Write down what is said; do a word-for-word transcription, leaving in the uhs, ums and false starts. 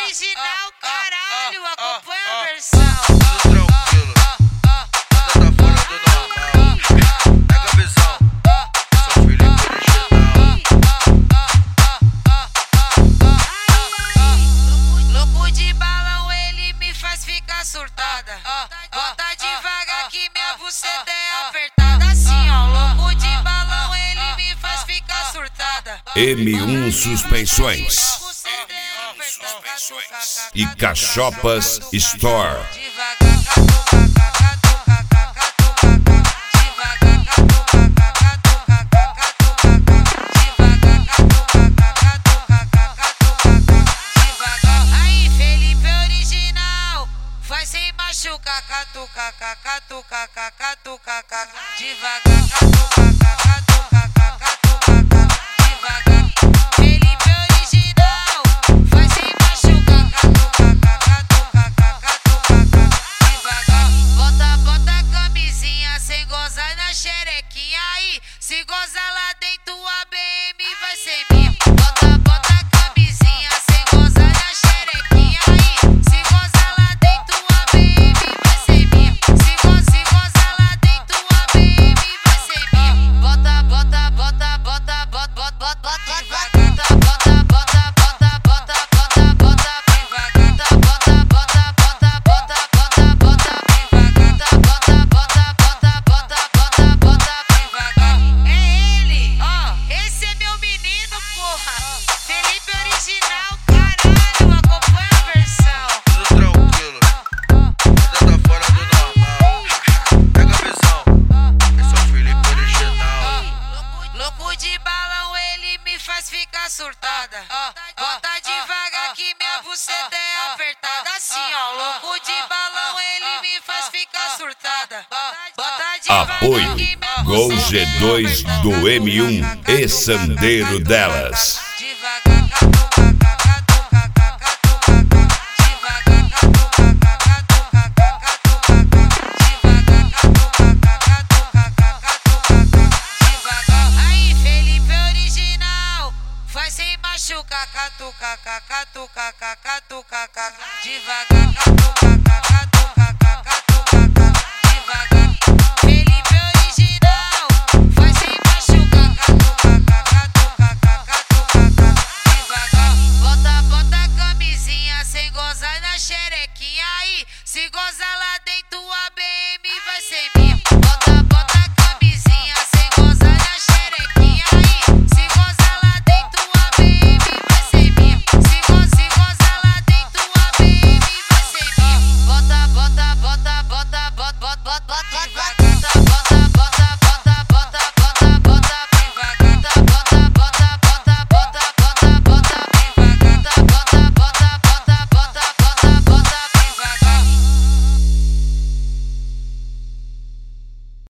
original, caralho, acompanha a versão. Tudo tranquilo, nada tá fora do normal. Pega a visão, sou Felipe original. Louco de balão, ele me faz ficar surtada. Bota devagar que minha buceta é apertada. Assim, ó, louco de balão, ele me faz ficar surtada. M um Suspensões e Cachopas Store. Aí, Felipe original, vai sem machucar, catuca, catuca, catuca, catuca, devagar, catuca, catuca, catuca, devagar. Felipe original, vai sem machucar, catuca, catuca, catuca, devagar. Bota, bota a camisinha sem gozar na xerequinha aí. Se gozar lá dentro a B M vai ser minha. Bota, bota a camisinha sem gozar na xerequinha aí. Se gozar lá dentro a B M vai ser minha. Se go- se gozar lá dentro a B M vai ser minha. Bota, bota, bota, bota, bota, bota, bota, bota devagar. Bota, bota, bota, bota, bota, bota devagar. Bota, bota, bota, bota, bota, bota devagar. Bota, bota, bota, bota, bota, bota devagar. É ele, ó, esse é meu menino, porra. Felipe original, caralho, acompanha a versão. Tudo tranquilo, nada tá fora do normal. Pega a visão, eu sou Felipe original. Louco de balão, ele me faz ficar surtada. Bota devagar que minha buceta é apertada. Assim, ó, louco de balão, ele me faz ficar surtada. Bota devagar Apoio que minha Gol buceta G é dois apertada. do M um e Sandeiro delas. Devagar, catuca, catuca, catuca, devagar, catuca, catuca, catuca, devagar, catuca, catuca, devagar. Aí, Felipe original, vai sem machucar, catuca, catuca, catuca, devagar, catuca.